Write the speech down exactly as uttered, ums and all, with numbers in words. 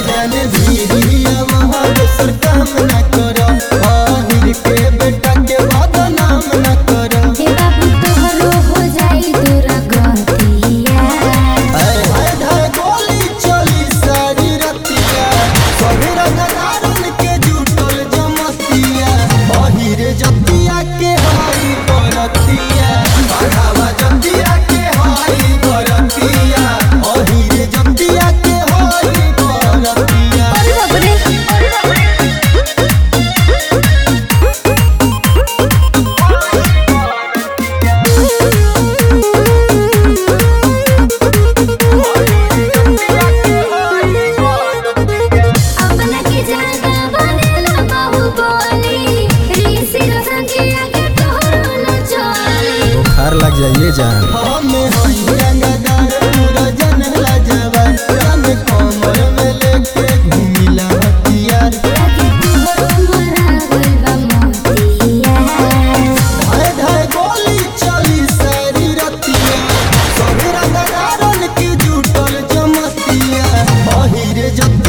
जाने धीरिया वहाँ दोसर काम न करो आहिर के बेटा के बदनाम न करो। हे बाबू तोहरो हो जाई तोरा गतिया हाय हाय हाय गोली चली सारी रतिया सवेरा गदारन के जुटल जमतिया आहिर जतिया के हाई बरतिया बढ़ावा जतिया के हाई बरतिया आहिर जतिया के हाई बरतिया। अरे बाप रे अरे बाप रे अपना के ज्यादा बनेला बाहुबली ऋषि रोशन के आगे तोहरो न चली। बुखार लग जाइए जान। हमें होई रंगदार पूरा जनला जवान जाने कमर में लेके घूमिला हथियार लागे तोहरो मरा गइल बा मोतिया धाय धाय गोली चली सारी रतिया सवेरा गदारन की जुटल जमतिया आहिर जतिया